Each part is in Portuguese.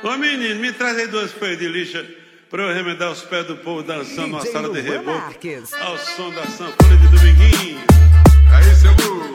Ô menino, me traz aí 2 folhas de lixa pra eu remendar os pés do povo dançando numa sala de reboco ao som da sanfona de Dominguinho. Aí, seu Lu.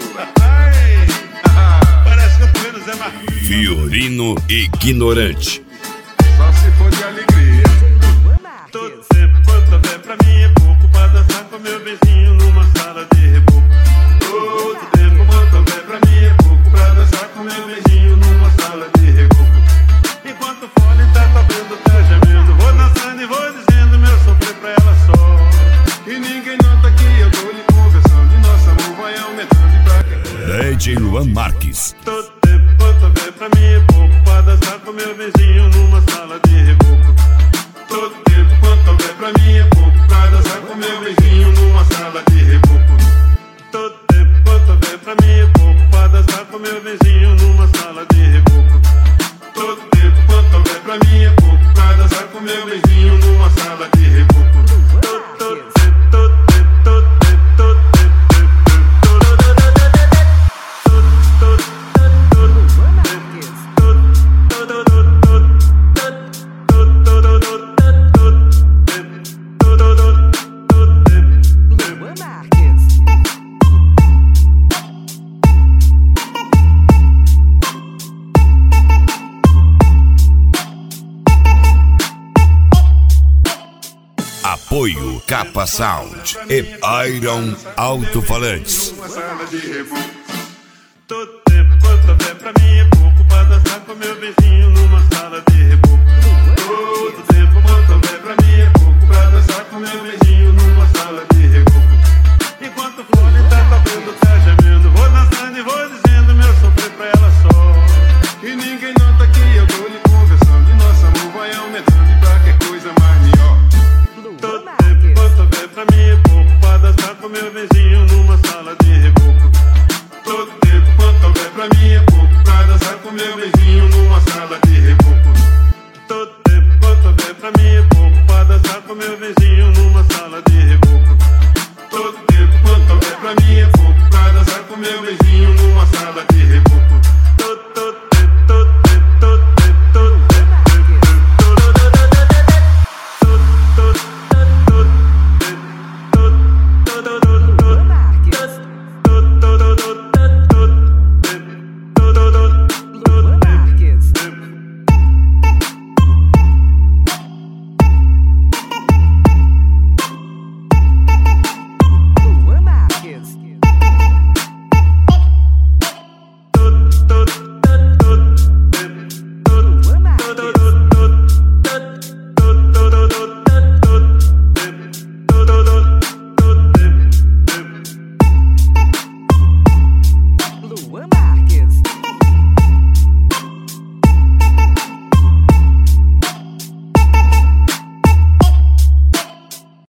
Parece que eu tô vendo Zé Marquinhos. Fiorino Ignorante. Só se for de alegria. Todo tempo quanto houver pra mim é pouco pra dançar com meu vizinho numa sala de reboco. Todo tempo quanto houver pra mim é pouco pra dançar com meu vizinho numa sala de reboco. Enquanto o fole tá tocando, tá gemendo, vou dançando e vou dizendo meu sofrer pra ela só. E ninguém nota que eu tô lhe conversando e nosso amor vai aumentando e pra DJ Luan Marques. Todo tempo quanto houver pra mim é pouco pra dançar com meu vizinho numa sala de reboco. Todo tempo quanto houver pra mim é pouco pra dançar com meu vizinho numa sala de reboco. Todo tempo quanto houver pra mim é pouco pra dançar com meu vizinho numa sala de reboco. Todo tempo quanto houver pra mim é pouco pra dançar com meu vizinho numa sala de reboco. Apoio Capa Sound e Iron Alto-Falantes. Todo tempo quanto houver pra mim é pouco pra dançar com meu vizinho numa sala de reboco. Todo tempo quanto houver pra mim é pouco pra dançar com meu vizinho.